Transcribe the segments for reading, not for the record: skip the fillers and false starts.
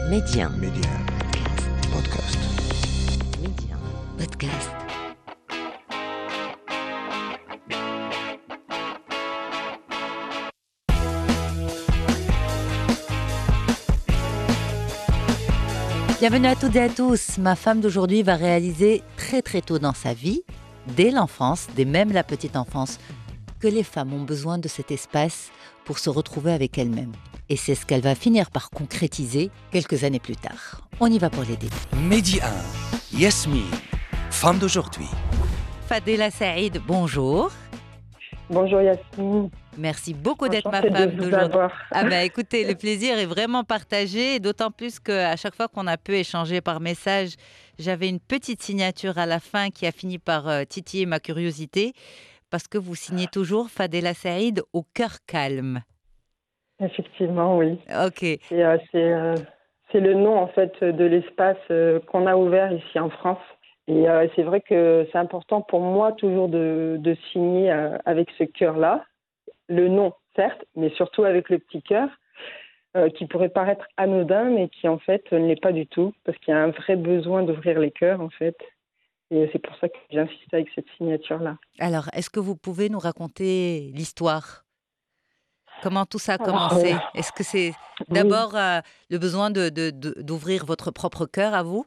Média. Média. Podcast. Média. Podcast. Bienvenue à toutes et à tous. Ma femme d'aujourd'hui va réaliser très très tôt dans sa vie, dès l'enfance, dès même la petite enfance, que les femmes ont besoin de cet espace pour se retrouver avec elles-mêmes. Et c'est ce qu'elle va finir par concrétiser quelques années plus tard. On y va pour l'aider. Média 1, Yasmine, femme d'aujourd'hui. Fadela Saïd, bonjour. Bonjour Yasmine. Merci beaucoup d'être ma Enchantée femme de vous d'aujourd'hui. avoir. Ah ben écoutez, le plaisir est vraiment partagé, et d'autant plus qu'à chaque fois qu'on a pu échanger par message, j'avais une petite signature à la fin qui a fini par titiller ma curiosité, parce que vous signez toujours Fadela Saïd au cœur calme. Effectivement, oui. Ok. C'est le nom en fait de l'espace qu'on a ouvert ici en France. Et c'est vrai que c'est important pour moi toujours de signer avec ce cœur-là. Le nom, certes, mais surtout avec le petit cœur, qui pourrait paraître anodin, mais qui en fait ne l'est pas du tout, parce qu'il y a un vrai besoin d'ouvrir les cœurs en fait. Et c'est pour ça que j'insiste avec cette signature-là. Alors, est-ce que vous pouvez nous raconter l'histoire ? Comment tout ça a Alors, commencé ? Est-ce que c'est oui. d'abord le besoin d'ouvrir votre propre cœur à vous ?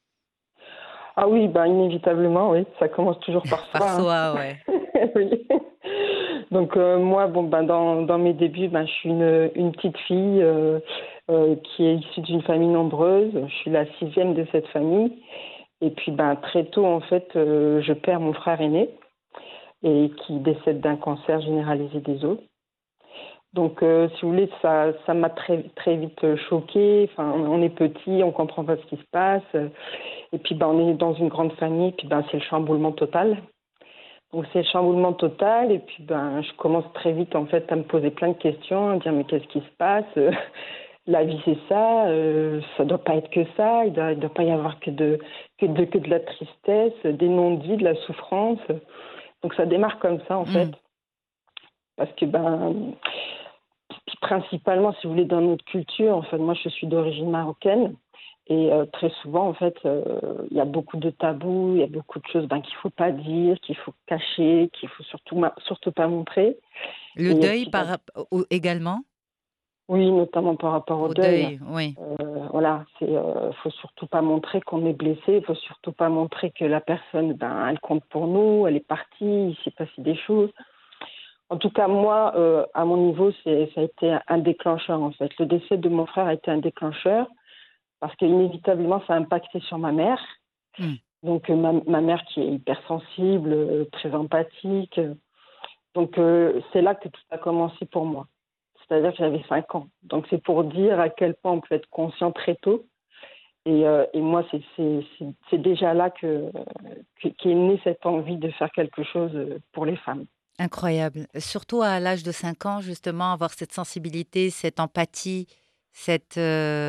Ah oui, inévitablement, oui. Ça commence toujours par soi. Par soi, ouais. Oui. Donc moi, dans mes débuts, je suis une petite fille qui est issue d'une famille nombreuse. Je suis la 6e de cette famille. Et puis très tôt, en fait, je perds mon frère aîné et qui décède d'un cancer généralisé des os. Donc, si vous voulez, ça m'a très, très vite choquée. Enfin, on est petit, on comprend pas ce qui se passe. Et puis, on est dans une grande famille. Puis, c'est le chamboulement total. Donc, c'est le chamboulement total. Et puis, je commence très vite, en fait, à me poser plein de questions, à dire, mais qu'est-ce qui se passe ? La vie, c'est ça. Ça doit pas être que ça. Il doit pas y avoir que de la tristesse, des non-dits, de la souffrance. Donc, ça démarre comme ça, en fait. Parce que, principalement, si vous voulez, dans notre culture, en fait, moi, je suis d'origine marocaine. Et très souvent, en fait, il y a beaucoup de tabous, il y a beaucoup de choses qu'il ne faut pas dire, qu'il faut cacher, qu'il faut surtout pas montrer. Le deuil également ? Oui, notamment par rapport au deuil. Oui. Voilà, faut surtout pas montrer qu'on est blessé, il faut surtout pas montrer que la personne, elle compte pour nous, elle est partie, il s'est passé des choses. En tout cas, moi, à mon niveau, ça a été un déclencheur, en fait. Le décès de mon frère a été un déclencheur parce qu'inévitablement, ça a impacté sur ma mère. Donc, ma mère qui est hypersensible, très empathique. Donc, c'est là que tout a commencé pour moi. C'est-à-dire que j'avais 5 ans. Donc, c'est pour dire à quel point on peut être conscient très tôt. Et moi, c'est déjà là qu'est née cette envie de faire quelque chose pour les femmes. Incroyable. Surtout à l'âge de 5 ans, justement, avoir cette sensibilité, cette empathie, cette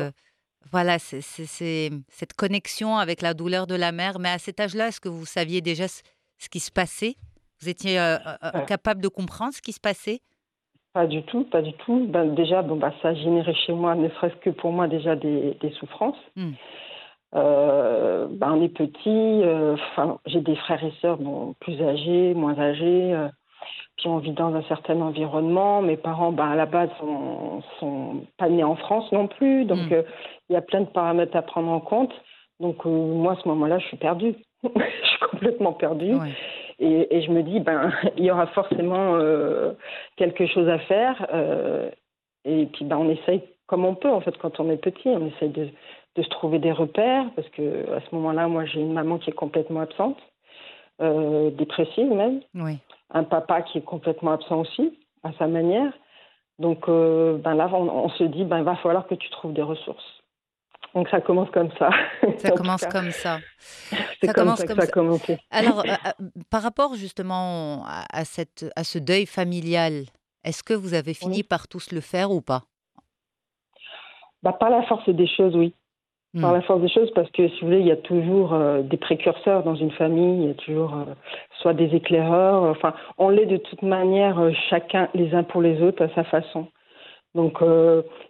connexion avec la douleur de la mère. Mais à cet âge-là, est-ce que vous saviez déjà ce qui se passait ? Vous étiez capable de comprendre ce qui se passait ? Pas du tout, pas du tout. Déjà, ça a généré chez moi, ne serait-ce que pour moi, déjà des souffrances. On est petit, j'ai des frères et sœurs plus âgés, moins âgés. Puis on vit dans un certain environnement. Mes parents, à la base, sont pas nés en France non plus. Donc, il y a plein de paramètres à prendre en compte. Donc, moi, à ce moment-là, je suis perdue. Je suis complètement perdue. Ouais. Et je me dis, il y aura forcément quelque chose à faire. Et puis, on essaye comme on peut, en fait, quand on est petit. On essaye de se trouver des repères. Parce qu'à ce moment-là, moi, j'ai une maman qui est complètement absente, dépressive même. Oui. Un papa qui est complètement absent aussi, à sa manière. Donc là, on se dit, il va falloir que tu trouves des ressources. Donc ça commence comme ça. Ça commence comme ça. C'est comme ça que ça a commencé. Alors, par rapport justement à ce deuil familial, est-ce que vous avez fini par tous le faire ou pas ? Par la force des choses, oui. Par la force des choses, parce que, si vous voulez, il y a toujours des précurseurs dans une famille, il y a toujours soit des éclaireurs, enfin, on l'est de toute manière, chacun, les uns pour les autres, à sa façon. Donc,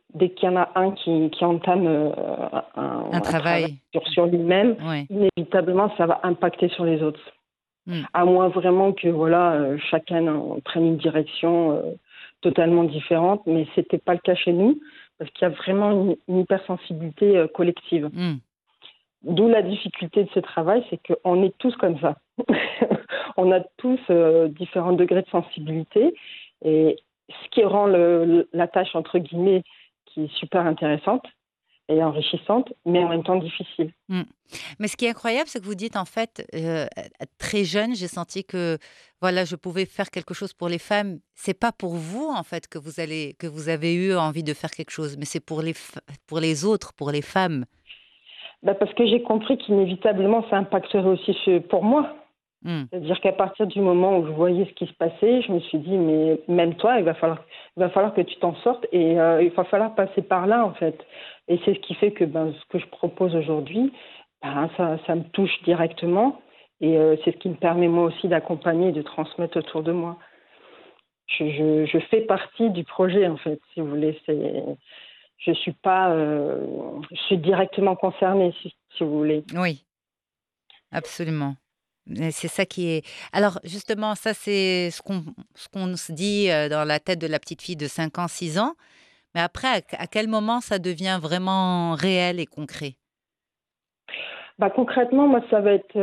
dès qu'il y en a un qui entame Un un travail travail. sur lui-même, Oui. inévitablement, ça va impacter sur les autres. Mm. À moins vraiment que voilà, chacun prenne une direction totalement différente, mais c'était pas le cas chez nous, parce qu'il y a vraiment une hypersensibilité collective. Mm. D'où la difficulté de ce travail, c'est qu'on est tous comme ça. On a tous différents degrés de sensibilité, et ce qui rend la tâche, entre guillemets, qui est super intéressante et enrichissante, mais en même temps difficile. Mm. Mais ce qui est incroyable, c'est que vous dites en fait, très jeune, j'ai senti que voilà, je pouvais faire quelque chose pour les femmes. C'est pas pour vous en fait que vous avez eu envie de faire quelque chose, mais c'est pour pour les autres, pour les femmes. Bah, parce que j'ai compris qu'inévitablement, ça impacterait aussi pour moi. Mm. C'est-à-dire qu'à partir du moment où je voyais ce qui se passait, je me suis dit, mais même toi, il va falloir que tu t'en sortes et il va falloir passer par là, en fait. Et c'est ce qui fait que ce que je propose aujourd'hui, ça me touche directement et c'est ce qui me permet moi aussi d'accompagner et de transmettre autour de moi. Je fais partie du projet, en fait, si vous voulez. Je suis pas, je suis directement concernée, si vous voulez. Oui, absolument. Mais c'est ça qui est. Alors justement, ça c'est ce qu'on se dit dans la tête de la petite fille de 5 ans, 6 ans. Mais après, à quel moment ça devient vraiment réel et concret? Concrètement, moi, ça va être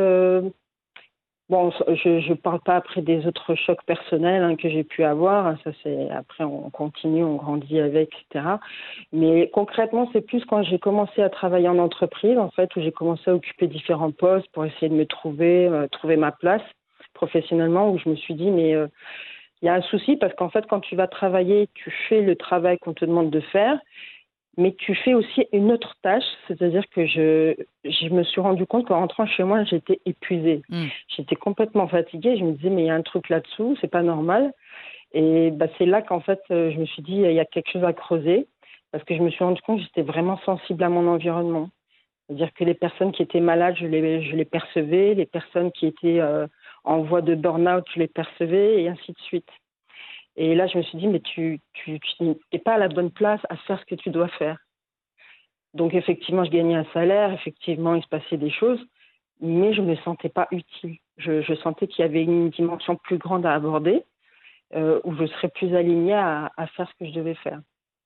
bon, je parle pas après des autres chocs personnels que j'ai pu avoir. Ça, c'est après, on continue, on grandit avec, etc. Mais concrètement, c'est plus quand j'ai commencé à travailler en entreprise, en fait, où j'ai commencé à occuper différents postes pour essayer de me trouver ma place professionnellement, où je me suis dit, mais il y a un souci parce qu'en fait, quand tu vas travailler, tu fais le travail qu'on te demande de faire, mais tu fais aussi une autre tâche, c'est-à-dire que je me suis rendu compte qu'en rentrant chez moi, j'étais épuisée. Mm. J'étais complètement fatiguée. Je me disais, mais il y a un truc là-dessous, c'est pas normal. Et c'est là qu'en fait, je me suis dit, il y a quelque chose à creuser, parce que je me suis rendu compte que j'étais vraiment sensible à mon environnement. C'est-à-dire que les personnes qui étaient malades, je les percevais, les personnes qui étaient en voie de burn-out, je les percevais, et ainsi de suite. Et là, je me suis dit, mais tu n'es pas à la bonne place à faire ce que tu dois faire. Donc, effectivement, je gagnais un salaire, effectivement, il se passait des choses, mais je ne me sentais pas utile. Je sentais qu'il y avait une dimension plus grande à aborder, où je serais plus alignée à faire ce que je devais faire.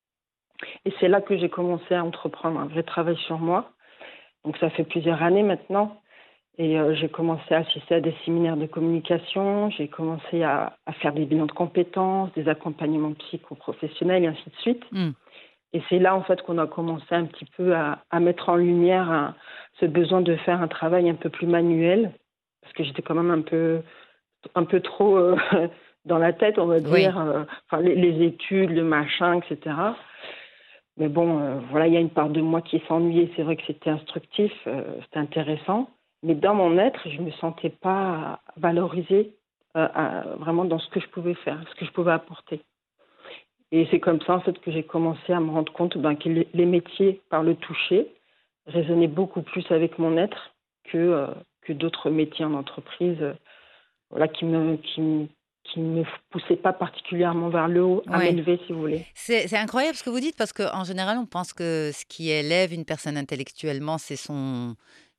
Et c'est là que j'ai commencé à entreprendre un vrai travail sur moi. Donc, ça fait plusieurs années maintenant. Et j'ai commencé à assister à des séminaires de communication, j'ai commencé à faire des bilans de compétences, des accompagnements psychoprofessionnels et ainsi de suite. Mm. Et c'est là, en fait, qu'on a commencé un petit peu à mettre en lumière ce besoin de faire un travail un peu plus manuel, parce que j'étais quand même un peu trop dans la tête, on va Oui. dire, les études, le machin, etc. Mais bon, voilà, il y a une part de moi qui s'ennuyait. C'est vrai que c'était instructif, c'était intéressant. Mais dans mon être, je ne me sentais pas valorisée vraiment dans ce que je pouvais faire, ce que je pouvais apporter. Et c'est comme ça, en fait, que j'ai commencé à me rendre compte que les métiers par le toucher résonnaient beaucoup plus avec mon être que d'autres métiers en entreprise voilà, qui me poussaient pas particulièrement vers le haut, à Ouais. m'élever, si vous voulez. C'est incroyable ce que vous dites parce qu'en général, on pense que ce qui élève une personne intellectuellement, c'est son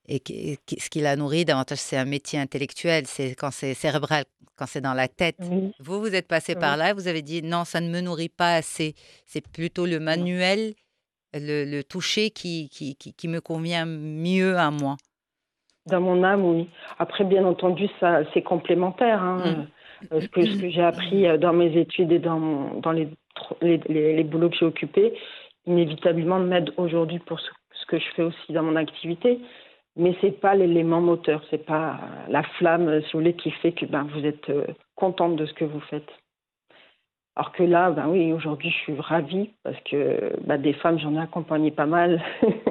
ce qui la nourrit davantage, c'est un métier intellectuel, c'est quand c'est cérébral, quand c'est dans la tête. Oui, Vous, vous êtes passé par oui. là, vous avez dit: «Non, ça ne me nourrit pas assez. C'est plutôt le manuel, le toucher qui me convient mieux à moi». Dans mon âme, oui. Après, bien entendu, ça, c'est complémentaire. Mmh. Ce que j'ai appris dans mes études et dans les boulots que j'ai occupés, inévitablement m'aide aujourd'hui pour ce que je fais aussi dans mon activité. Mais c'est pas l'élément moteur, c'est pas la flamme, si vous voulez, qui fait que vous êtes contente de ce que vous faites. Alors que là, oui, aujourd'hui, je suis ravie parce que des femmes, j'en ai accompagné pas mal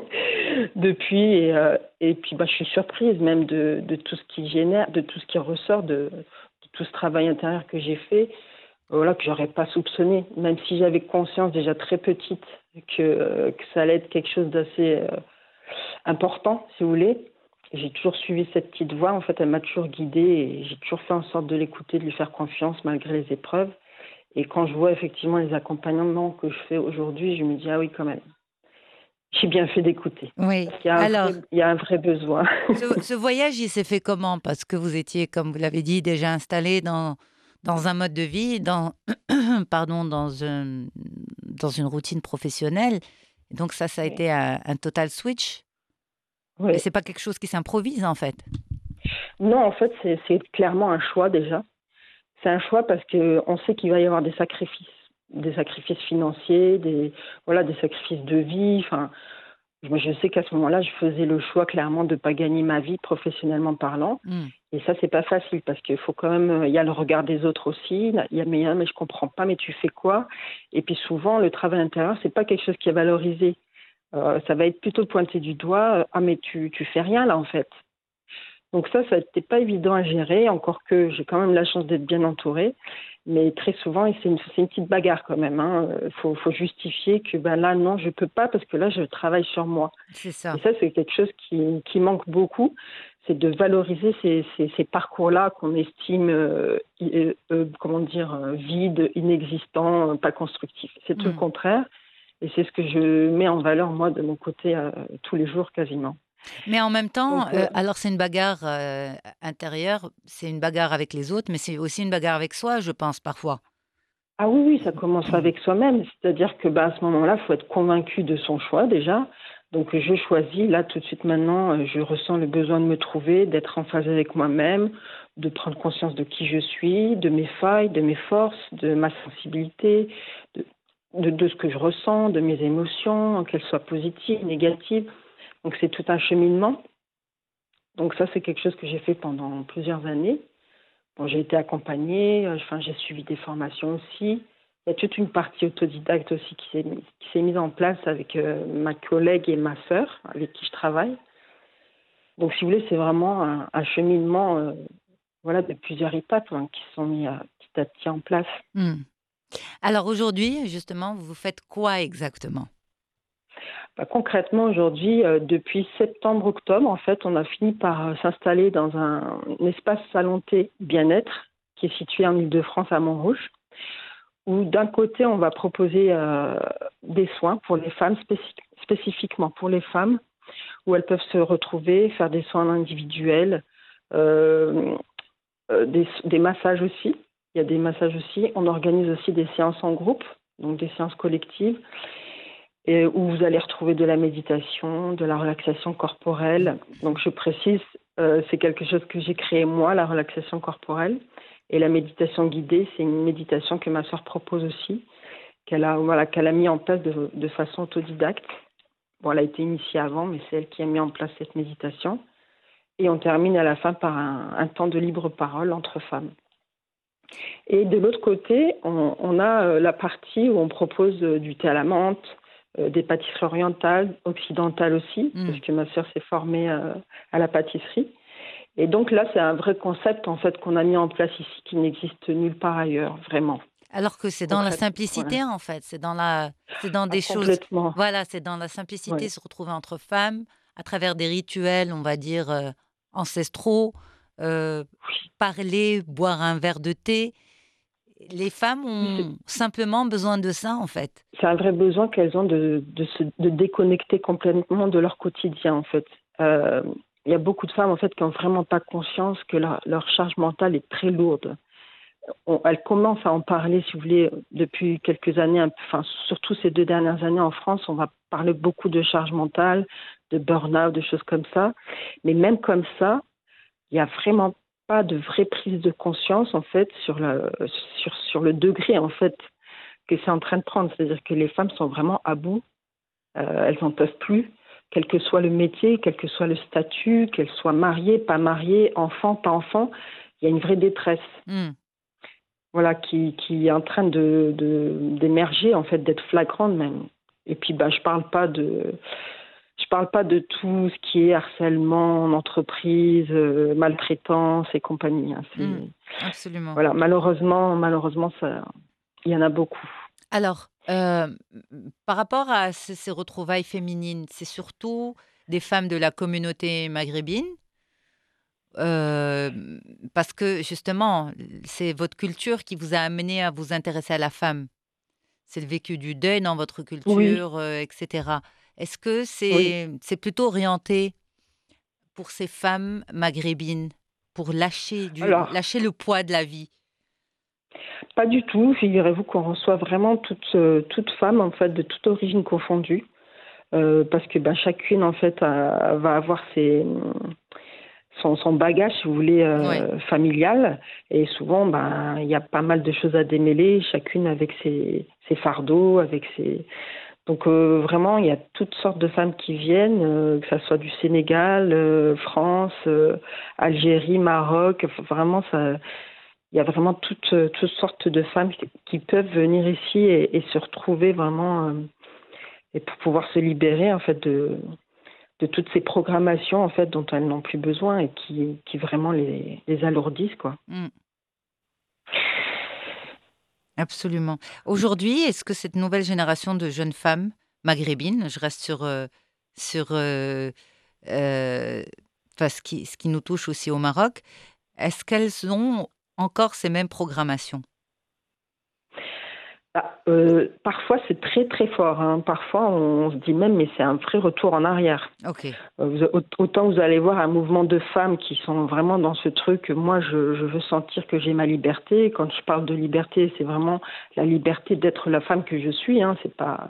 depuis. Et puis, je suis surprise même de tout ce qui génère, de tout ce qui ressort de tout ce travail intérieur que j'ai fait, voilà, que j'aurais pas soupçonné, même si j'avais conscience déjà très petite que ça allait être quelque chose d'assez important, si vous voulez. J'ai toujours suivi cette petite voix. En fait, elle m'a toujours guidée et j'ai toujours fait en sorte de l'écouter, de lui faire confiance malgré les épreuves. Et quand je vois effectivement les accompagnements que je fais aujourd'hui, je me dis, ah oui, quand même, j'ai bien fait d'écouter. Oui. Parce qu'il y a Alors, il y a un vrai besoin. ce voyage, il s'est fait comment? Parce que vous étiez, comme vous l'avez dit, déjà installé dans un mode de vie, pardon, dans une routine professionnelle. Et donc ça a Oui. été un total switch. Mais Oui. c'est pas quelque chose qui s'improvise, en fait. Non, en fait, c'est clairement un choix déjà. C'est un choix parce qu'on sait qu'il va y avoir des sacrifices financiers, voilà, des sacrifices de vie. Enfin, moi, je sais qu'à ce moment-là, je faisais le choix clairement de ne pas gagner ma vie professionnellement parlant. Mmh. Et ça, c'est pas facile parce qu'il faut quand même, il y a le regard des autres aussi. Il y a mais je comprends pas, mais tu fais quoi? Et puis souvent, le travail intérieur, c'est pas quelque chose qui est valorisé. Ça va être plutôt pointé du doigt. Ah, mais tu fais rien là en fait. Donc ça n'était pas évident à gérer, encore que j'ai quand même la chance d'être bien entourée. Mais très souvent, et c'est une petite bagarre quand même. Faut justifier que ben là, non, je peux pas parce que là, je travaille sur moi. C'est Et ça. ça, c'est quelque chose qui manque beaucoup, c'est de valoriser ces parcours-là qu'on estime, comment dire, vides, inexistants, pas constructifs. C'est tout le Mmh. contraire. Et c'est ce que je mets en valeur, moi, de mon côté, tous les jours quasiment. Mais en même temps, Donc, alors c'est une bagarre, intérieure, c'est une bagarre avec les autres, mais c'est aussi une bagarre avec soi, je pense, parfois. ah oui, oui, ça commence avec soi-même. C'est-à-dire que bah, à ce moment-là, il faut être convaincu de son choix déjà. Donc je choisis, là tout de suite maintenant, je ressens le besoin de me trouver, d'être en phase avec moi-même, de prendre conscience de qui je suis, de mes failles, de mes forces, de ma sensibilité, de, de ce que je ressens, de mes émotions, qu'elles soient positives, négatives. Donc c'est tout un cheminement. Donc ça, c'est quelque chose que j'ai fait pendant plusieurs années. Bon, j'ai été accompagnée, j'ai suivi des formations aussi. Il y a toute une partie autodidacte aussi qui s'est mise en place avec ma collègue et ma sœur, avec qui je travaille. Donc, si vous voulez, c'est vraiment un cheminement voilà, de plusieurs étapes qui sont mis petit à petit en place. Mmh. Alors aujourd'hui, justement, vous faites quoi exactement? Bah, concrètement, aujourd'hui, depuis septembre-octobre, en fait, on a fini par s'installer dans un espace salon-thé bien-être qui est situé en Île-de-France à Montrouge, où d'un côté, on va proposer des soins pour les femmes, spécifiquement pour les femmes, où elles peuvent se retrouver, faire des soins individuels, euh, des massages aussi. Il y a des massages aussi. On organise aussi des séances en groupe, donc des séances collectives, et où vous allez retrouver de la méditation, de la relaxation corporelle. Donc je précise, c'est quelque chose que j'ai créé moi, la relaxation corporelle. Et la méditation guidée, c'est une méditation que ma sœur propose aussi, qu'elle a mis en place de façon autodidacte. Bon, elle a été initiée avant, mais c'est elle qui a mis en place cette méditation. Et on termine à la fin par un temps de libre parole entre femmes. Et de l'autre côté, on a la partie où on propose du thé à la menthe, des pâtisseries orientales, occidentales aussi, Mmh. parce que ma sœur s'est formée à la pâtisserie. Et donc là, c'est un vrai concept en fait qu'on a mis en place ici qui n'existe nulle part ailleurs, vraiment, Alors que c'est dans la concrètement. Voilà. simplicité, en fait, c'est dans Ah, des choses, complètement. voilà, c'est dans la simplicité, Oui. se retrouver entre femmes, à travers des rituels, on va dire, ancestraux, heu, parler, boire un verre de thé. Les femmes Oui, ont simplement besoin de ça, en fait. c'est un vrai besoin qu'elles ont de déconnecter complètement de leur quotidien, en fait. Euh, il y a beaucoup de femmes, en fait, qui n'ont vraiment pas conscience que leur charge mentale est très lourde. Elles commencent à en parler, si vous voulez, depuis quelques années, enfin, surtout ces 2 dernières années en France, on va parler beaucoup de charge mentale, de burn-out, de choses comme ça. Mais même comme ça, il n'y a vraiment pas de vraie prise de conscience, en fait, sur le degré, en fait, que c'est en train de prendre. C'est-à-dire que les femmes sont vraiment à bout, elles n'en peuvent plus, quel que soit le métier, quel que soit le statut, qu'elles soient mariées, pas mariées, enfants, pas enfants, il y a une vraie détresse, Mmh. voilà, qui est en train d'émerger, en fait, d'être flagrante même. Et puis, bah, je parle pas de tout ce qui est harcèlement en entreprise, maltraitance et compagnie, hein. Mmh. Absolument. Voilà, malheureusement, ça, il y en a beaucoup. Alors, par rapport à ces retrouvailles féminines, c'est surtout des femmes de la communauté maghrébine euh, parce que justement, c'est votre culture qui vous a amené à vous intéresser à la femme. C'est le vécu du deuil dans votre Oui, culture, etc. Est-ce que oui. c'est plutôt orienté pour ces femmes maghrébines, pour Alors, lâcher le poids de la vie? pas du tout. Figurez-vous qu'on reçoit vraiment toute femme, en fait, de toute origine confondue. Parce que ben, chacune, en fait, va avoir son bagage, si vous voulez, Oui. familial. Et souvent, ben, il y a pas mal de choses à démêler, chacune avec ses fardeaux, avec ses... Donc vraiment, il y a toutes sortes de femmes qui viennent, que ça soit du Sénégal, France, Algérie, Maroc. Vraiment, ça, il y a vraiment toutes sortes de femmes qui peuvent venir ici et se retrouver vraiment et pour pouvoir se libérer en fait de toutes ces programmations en fait dont elles n'ont plus besoin et qui vraiment les alourdissent quoi. Mm, absolument. Aujourd'hui, est-ce que cette nouvelle génération de jeunes femmes maghrébines, je reste sur euh, enfin, ce qui nous touche aussi au Maroc, est-ce qu'elles ont encore ces mêmes programmations? Parfois c'est très très fort, hein. Parfois on se dit même mais c'est un vrai retour en arrière. Ok. Autant vous allez voir un mouvement de femmes qui sont vraiment dans ce truc, moi je veux sentir que j'ai ma liberté. Quand je parle de liberté, c'est vraiment la liberté d'être la femme que je suis, hein, c'est pas...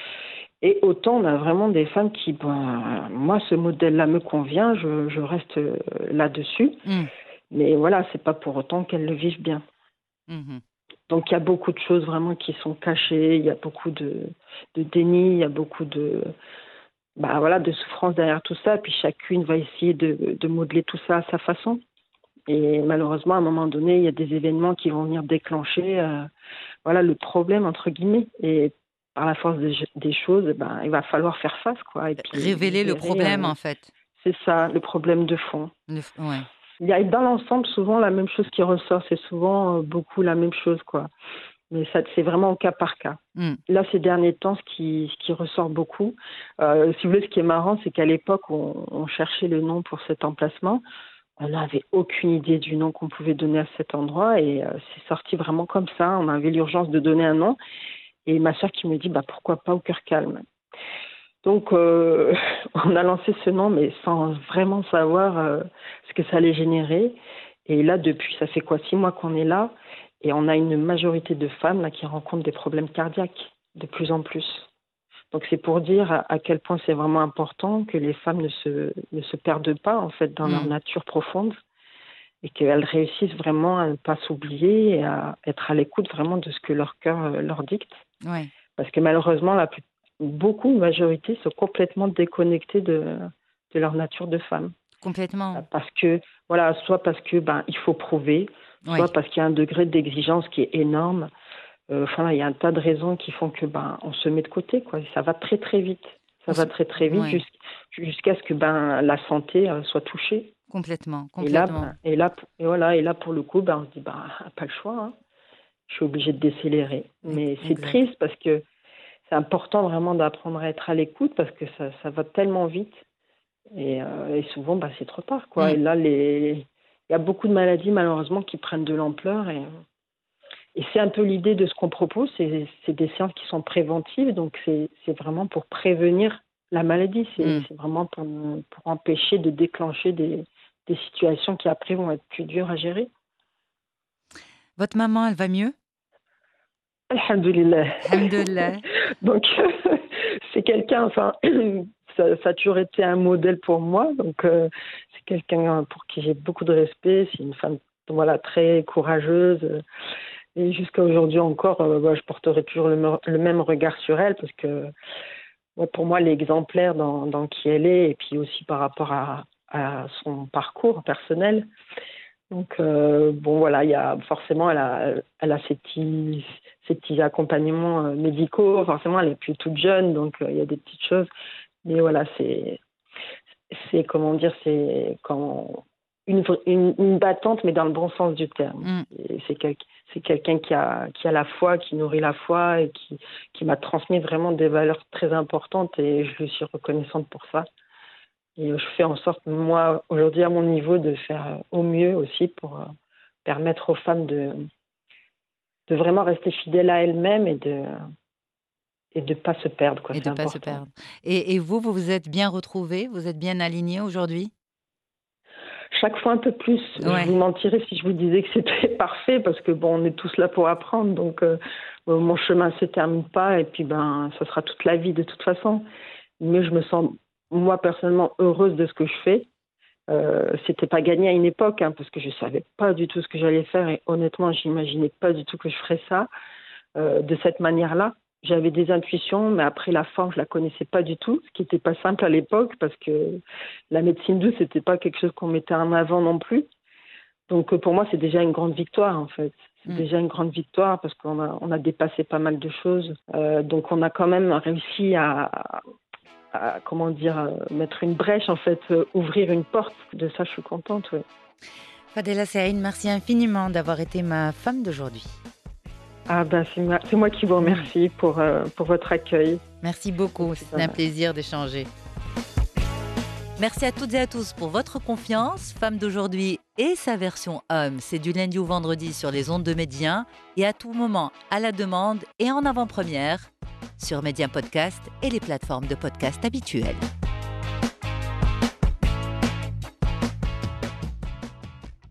Et autant on a vraiment des femmes qui, ben, moi ce modèle-là me convient, je reste là-dessus. Mm, Mais voilà, c'est pas pour autant qu'elles le vivent bien. mhm. Donc il y a beaucoup de choses vraiment qui sont cachées, il y a beaucoup de déni, il y a beaucoup de, bah, voilà, de souffrance derrière tout ça. Puis chacune va essayer de modeler tout ça à sa façon. Et malheureusement, à un moment donné, il y a des événements qui vont venir déclencher voilà, le problème, entre guillemets. Et par la force des choses, ben, il va falloir faire face, quoi. Et puis Révéler le gérer, problème, en fait. c'est ça, le problème de fond. Ouais. Il y a dans l'ensemble souvent la même chose qui ressort. C'est souvent beaucoup la même chose, quoi. Mais ça, c'est vraiment au cas par cas. Mm, Là, ces derniers temps, ce qui ressort beaucoup, si vous voulez, ce qui est marrant, c'est qu'à l'époque, on cherchait le nom pour cet emplacement. On n'avait aucune idée du nom qu'on pouvait donner à cet endroit et c'est sorti vraiment comme ça. On avait l'urgence de donner un nom et ma soeur qui me dit bah pourquoi pas au cœur calme. Donc on a lancé ce nom mais sans vraiment savoir ce que ça allait générer. Et là depuis ça fait quoi 6 mois qu'on est là et on a une majorité de femmes là qui rencontrent des problèmes cardiaques de plus en plus. Donc c'est pour dire à quel point c'est vraiment important que les femmes ne se perdent pas en fait dans leur mm, nature profonde et qu'elles réussissent vraiment à ne pas s'oublier et à être à l'écoute vraiment de ce que leur cœur leur dicte. ouais. Parce que malheureusement, beaucoup, une majorité, sont complètement déconnectées de leur nature de femme. Complètement. Parce que, voilà, soit parce que ben, il faut prouver, Ouais. soit parce qu'il y a un degré d'exigence qui est énorme. Enfin, il y a un tas de raisons qui font que ben, on se met de côté, quoi. Ça va très très vite. Ça On se- va très très vite Ouais. jusqu'à ce que ben, la santé soit touchée. Complètement. Et là, Complètement. et voilà, et là pour le coup, ben, on se dit, ben, pas le choix, hein. Je suis obligée de décélérer. Mais c'est Exact. triste parce que c'est important vraiment d'apprendre à être à l'écoute parce que ça va tellement vite et souvent, bah, c'est trop tard, quoi. Mm. Et là, il y a beaucoup de maladies malheureusement qui prennent de l'ampleur et c'est un peu l'idée de ce qu'on propose, c'est des séances qui sont préventives, donc c'est vraiment pour prévenir la maladie, Mm. c'est vraiment pour empêcher de déclencher des situations qui après vont être plus dures à gérer. Votre maman, elle va mieux? Alhamdulillah. Alhamdulillah. Donc, c'est quelqu'un, enfin, ça a toujours été un modèle pour moi. Donc, c'est quelqu'un pour qui j'ai beaucoup de respect. C'est une femme, voilà, très courageuse. Et jusqu'à aujourd'hui encore, bah, je porterai toujours le même regard sur elle parce que ouais, pour moi, elle est exemplaire dans qui elle est et puis aussi par rapport à son parcours personnel. Donc, bon, voilà, il y a forcément, elle a ses petits accompagnements médicaux. Forcément, elle est plus toute jeune, donc il y a des petites choses. Mais voilà, comment dire, c'est quand une battante, mais dans le bon sens du terme. Mm. Et c'est quelqu'un qui a la foi, qui nourrit la foi et qui m'a transmis vraiment des valeurs très importantes et je lui suis reconnaissante pour ça. Et je fais en sorte, moi, aujourd'hui, à mon niveau, de faire au mieux aussi pour permettre aux femmes de vraiment rester fidèles à elles-mêmes et de pas se perdre, quoi. Et C'est de ne pas se important. perdre. Et vous, vous vous êtes bien retrouvés? Vous êtes bien alignés aujourd'hui? Chaque fois un peu plus. Je Ouais. vous mentirais si je vous disais que c'était parfait parce que bon, on est tous là pour apprendre. Donc, mon chemin se termine pas et puis ben, ça sera toute la vie de toute façon. Mais je me sens, moi, personnellement, heureuse de ce que je fais. C'était pas gagné à une époque, hein, parce que je savais pas du tout ce que j'allais faire et honnêtement, j'imaginais pas du tout que je ferais ça de cette manière-là. J'avais des intuitions, mais après la forme, je la connaissais pas du tout, ce qui n'était pas simple à l'époque parce que la médecine douce, c'était pas quelque chose qu'on mettait en avant non plus. Donc pour moi, c'est déjà une grande victoire en fait. C'est Mmh. déjà une grande victoire parce qu'on a dépassé pas mal de choses. Donc on a quand même réussi à comment dire, mettre une brèche en fait, ouvrir une porte. De ça, je suis contente. Ouais. Fadela Saïd, merci infiniment d'avoir été ma femme d'aujourd'hui. Ah ben c'est moi qui vous remercie pour votre accueil. Merci beaucoup, C'est c'était un plaisir d'échanger. Merci à toutes et à tous pour votre confiance. Femme d'aujourd'hui et sa version homme, c'est du lundi au vendredi sur les ondes de Média et à tout moment à la demande et en avant-première sur Média Podcast et les plateformes de podcast habituelles.